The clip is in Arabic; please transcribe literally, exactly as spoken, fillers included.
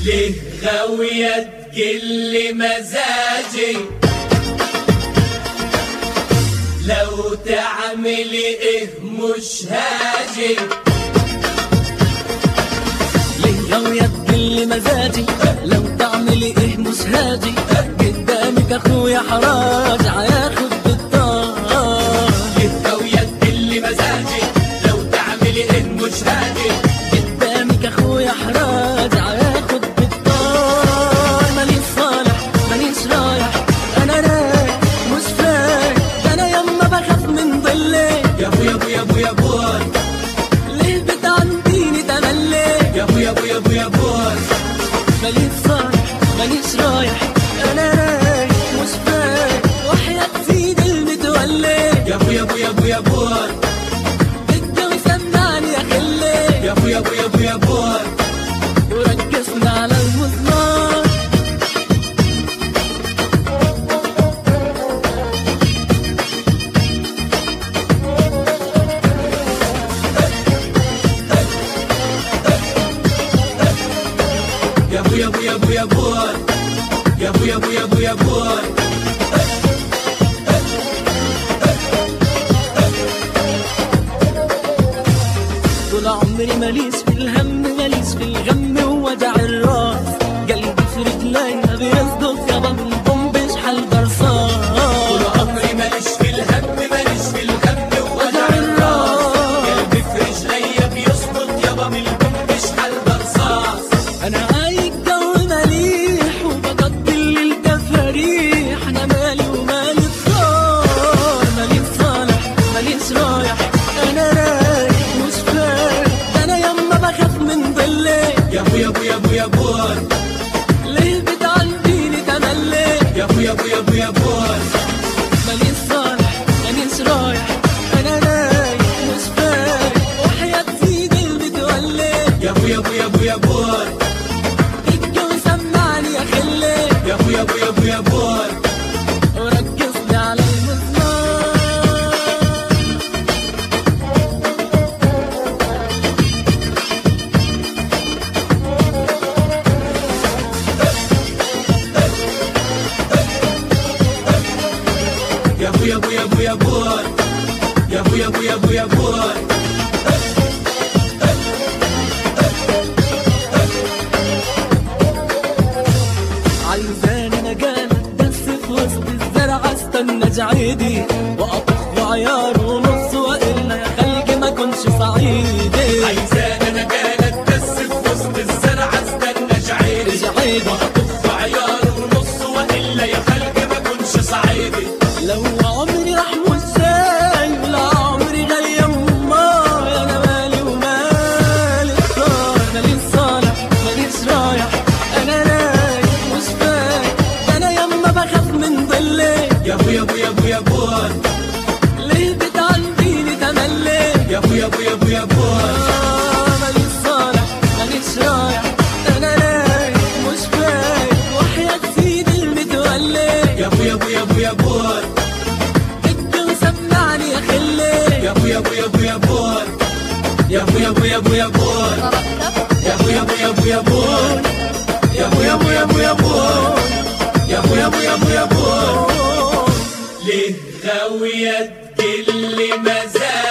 ليه غاوية تقل مزاجي؟ لو تعملي ايه مش هاجي. ليه غاوية تقل مزاجي؟ لو تعملي ايه مش هاجي. قدامك اخويا حراج هياخد بالطار. ليه غاوية تقل مزاجي؟ لو تعملي ايه مش هاجي. قدامك اخويا حراج هياخد بالطار. ماليش صالح ماليش رايح، انا رايح مش فايق، ده انا يما بخاف من ضلي. يا ابو يا ابو يا ابو يا بوي، ليه بتعنديني تملي؟ يا ابو يا ابو يا ابو يا بوي. ماليش صالح ماليش رايح، انا رايح مش فايق، وحياة سيد المتولي. يا ابو يا ابو يا ابو يا بوي، الجو سمعني يا خلي. يا ابو يا ابو يا ابو يا بوي. وركزنا على المزمار. يا ابو يا ابو يا ابو يا بوي، يا ابو يا ابو يا ابو يا بوي. طول عمري ماليش في الهم ماليش في الغم ووجع الراس. قلبي في رجليا بيصدق يابا من بومبش حال درصان. طول عمري ماليش في الهم ماليش في الغم ووجع الراس. قلبي في رجليا بيصدق يابا من البومبش حال درصاص. انا عايق جو مليح وبقضي الليل تفاريح. انا مالي ومالي الدار، ماليش صالح ماليش رايح، انا رايح مش فايق، ده انا يما بخاف من ضلي. يا ابو يا ابو يا ابو يا بوي، ليه بتعنديني تملي؟ يا ابو يا ابو يا ابو يا بوي. ماليش صالح ماليش رايح، انا رايح مش فايق، وحياة سيد المتولي. يا ابو يا ابو يا ابو يا بوي، الجو سمعني يا خلي. يا ابو يا ابو يا ابو يا بوي. وركزني على المزمار. يا ابو يا ابو يا ابو يا بوي، يا ابو يا ابو يا ابو يا بوي. عايزاني نجالك بس في وسط الزرع استنى جعيدي، واطخ بعيار ونص والا يا خلقي ما كنش صعيدي. عايزاني انا جالك بس في وسط الزرع استنى جعيدي، جعيدي واطف عيار ونص والا يا خلقي ما كنش صعيدي. لو عمري راح مش جاي ولا عمري جاي يما، انا مالي ومالي الدار. ماليش صالح ماليش رايح، انا رايح مش فايق، ده انا يما بخاف من ضلي. يا ابو يا ابو يا ابو يا بوي، ليه بتعنديني تملي؟ يا ابو يا ابو يا ابو يا بوي. آه ماليش صالح ماليش رايح، انا رايح مش فايق، وحياة سيد المتولي. يا ابو يا ابو يا ابو يا بوي، الجو سمعني يا خلي. يا ابو يا ابو يا ابو يا بوي. يا ابو يا ابو يا ابو يا بوي، يا ابو يا ابو يا ابو يا بوي. يا ابو يا ابو يا ابو يا بوي، يا ابو يا ابو يا ابو يا بوي. ليه غاوية تقل مزاجي؟